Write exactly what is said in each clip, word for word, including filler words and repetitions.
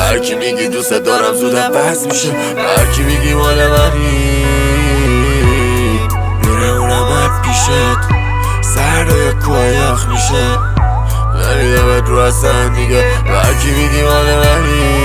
هرکی میگی دوست دارم زود عوض میشه، هرکی میگی مال منی میره اونم پیشت سردای کوه یخ میشه، نمیدمت رو اصلا دیگه. هرکی میگی مال منی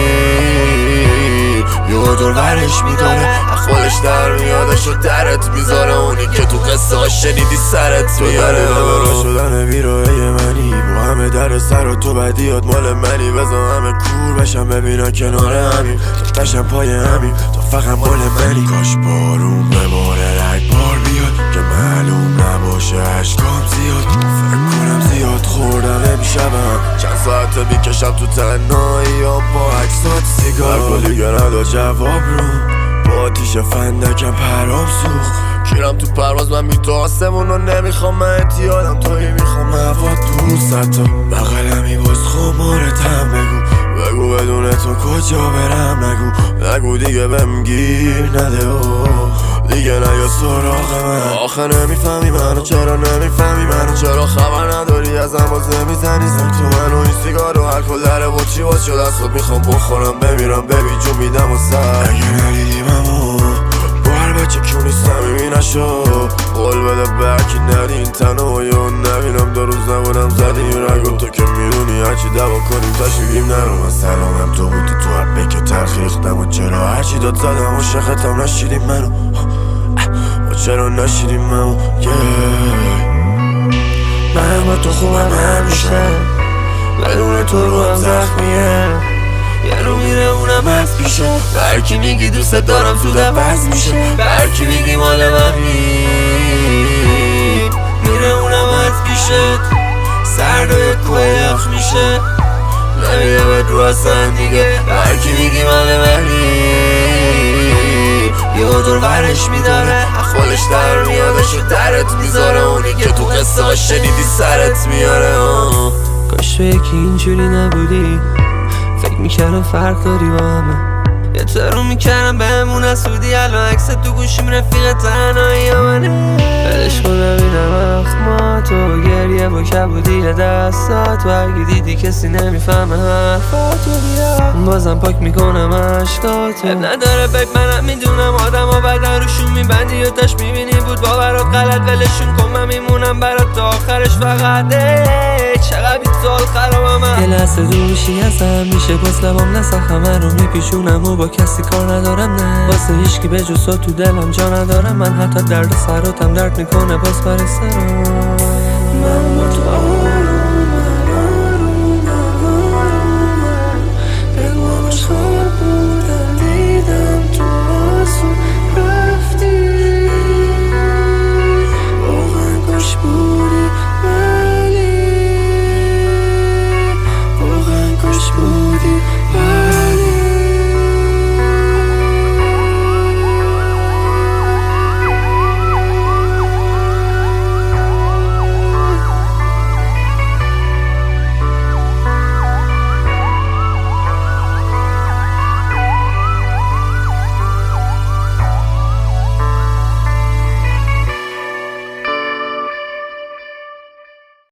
یه دور ورش میداره، خودش در میادش و درت میذاره، اونی که تو قصه ها شنیدی سرت میاره. برا شدن بیروه منی با همه در سر و تو بدیات مال منی، بزن همه کور بشم ببینن کنار همین، تفتشم پای همین تو فقط مال منی. کاش بارون بباره رگبار بیاد که معلوم نباشه عشقام زیاد، فکر کنم زیاد خوردم امشبم چند ساعت میکشم تو تنهایی یا با عکسات سیگار، گلی دیگه نداد جواب رو با آتیش فندکم پرام سوخت، کیرم تو پرواز من بی تو آسمون رو نمیخوام، من اتیادم توی میخوام هوا دوست تا بغلمی باز خمارتم، بگو بگو بدون تو کجا برم، نگو نگو دیگه بهم گیر نده و دیگه نیا سراغ من. آخه نمیفهمی منو چرا نمیفهمی منو چرا خبر نداری ازم باز نمیزنی سر تو منو این سیگار و الکل داره با چی باز شد از خود میخوام بخورم بمیرم ببی جو میدم و سر اگه ندیدیم امو با هر بچه کیو نیستم میبینه شو قول بده برکی ندین تنو یا نبینم دو روز نبودم زدیم رگو تو که میدونی هرچی دوا کنیم تشویقیم نرو من سلامم تو بودی تو حبه که تلخیختم و چرا هرچی داد زدم و شختم نشیدیم منو و چرا نشیدیم منو من با تو خوبم همیشه بدون تو رو هم زخمیه یه رو میره اونم از پیشه، هرکی میگی دوست دارم زود عوض میشه، هرکی میگی مال منی میره اونم از پیشت سردای کوه یخ میشه، نمیدمت رو اصلا دیگه. هرکی میگی مال منی یه دور ورش میداره، خودش در میادش و درت میذاره، اونی که تو قصه ها شنیدی سرت میاره. کاش تو یکی اینجوری نبودی، فکر میکردم فرق داری با همه، یه ترو میکردم بهمون اسودی، الان عکس تو گوشیم رفیق تنهایی منه، بدش کن ببینم اخماتو گریه با کبودی دستات، و اگه دیدی کسی نمیفهمه حرفاتو بیا بازم پاک میکنم عشقاتو، اب نداره بگ منم میدونم آدم ها بدن روشون میبندی و داشت میبینی بود باورات غلط، ولشون کن من میمونم برات تا آخرش فقط چقدر بیتال خرابم من، یه لحظه دوشی ازم میشه باز لبام نسخم من رو میپیشونم و با کسی کار ندارم، نه واسه هیچکی به جز تو دلم جا ندارم من، حتی درد سراتم درد میکنه باز برای سرم.